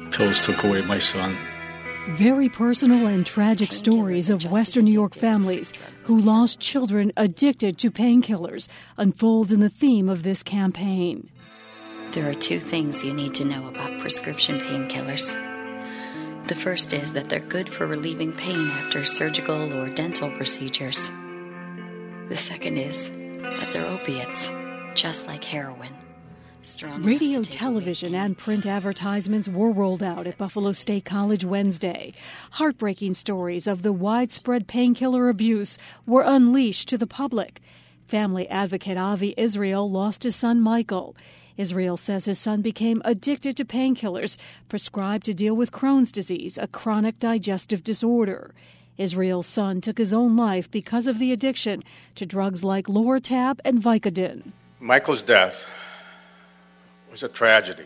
pills took away my son. Very personal and tragic stories of Western New York families who lost children addicted to painkillers unfold in the theme of this campaign. There are two things you need to know about prescription painkillers. The first is that they're good for relieving pain after surgical or dental procedures. The second is that they're opiates, just like heroin. Radio, television, and print advertisements were rolled out at Buffalo State College Wednesday. Heartbreaking stories of the widespread painkiller abuse were unleashed to the public. Family advocate Avi Israel lost his son Michael. Israel says his son became addicted to painkillers prescribed to deal with Crohn's disease, a chronic digestive disorder. Israel's son took his own life because of the addiction to drugs like Loratab and Vicodin. Michael's death was a tragedy.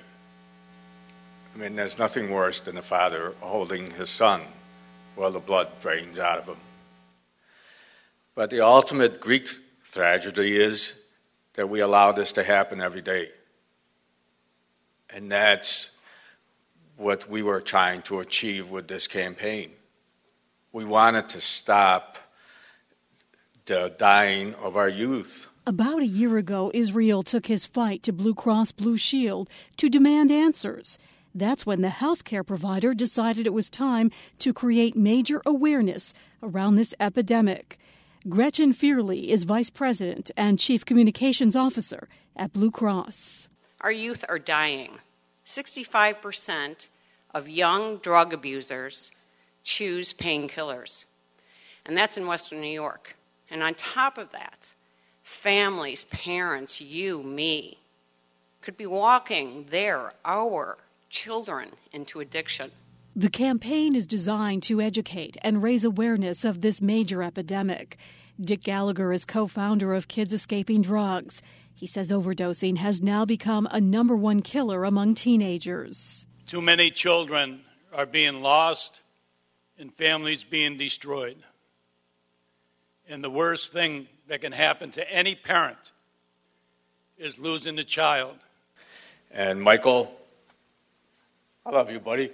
I mean, there's nothing worse than a father holding his son while the blood drains out of him. But the ultimate Greek tragedy is that we allow this to happen every day. And that's what we were trying to achieve with this campaign. We wanted to stop the dying of our youth. About a year ago, Israel took his fight to Blue Cross Blue Shield to demand answers. That's when the healthcare provider decided it was time to create major awareness around this epidemic. Gretchen Fearley is Vice President and Chief Communications Officer at Blue Cross. Our youth are dying. 65% of young drug abusers choose painkillers. And that's in Western New York. And on top of that, families, parents, you, me, could be walking our children into addiction. The campaign is designed to educate and raise awareness of this major epidemic. Dick Gallagher is co-founder of Kids Escaping Drugs. He says overdosing has now become a number one killer among teenagers. Too many children are being lost and families being destroyed. And the worst thing that can happen to any parent is losing a child. And Michael, I love you, buddy.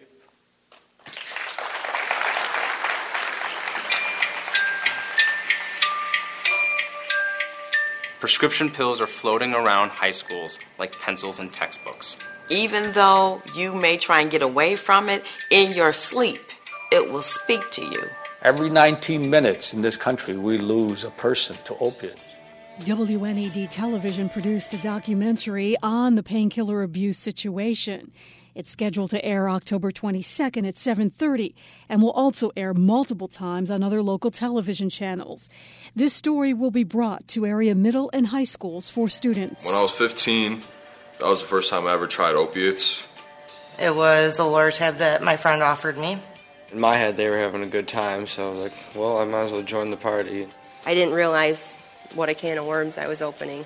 Prescription pills are floating around high schools like pencils and textbooks. Even though you may try and get away from it, in your sleep, it will speak to you. Every 19 minutes in this country, we lose a person to opiates. WNED Television produced a documentary on the painkiller abuse situation. It's scheduled to air October 22nd at 7:30 and will also air multiple times on other local television channels. This story will be brought to area middle and high schools for students. When I was 15, that was the first time I ever tried opiates. It was a Loratab that my friend offered me. In my head, they were having a good time, so I was like, well, I might as well join the party. I didn't realize what a can of worms I was opening.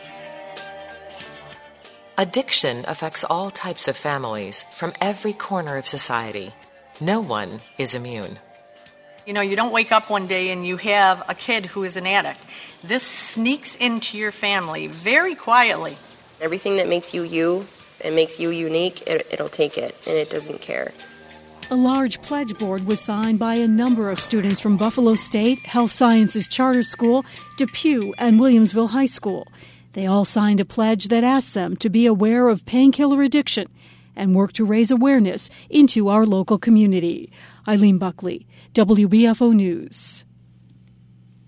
Addiction affects all types of families from every corner of society. No one is immune. You know, you don't wake up one day and you have a kid who is an addict. This sneaks into your family very quietly. Everything that makes you you and makes you unique, it'll take it, and it doesn't care. A large pledge board was signed by a number of students from Buffalo State, Health Sciences Charter School, Depew, and Williamsville High School. They all signed a pledge that asked them to be aware of painkiller addiction and work to raise awareness into our local community. Eileen Buckley, WBFO News.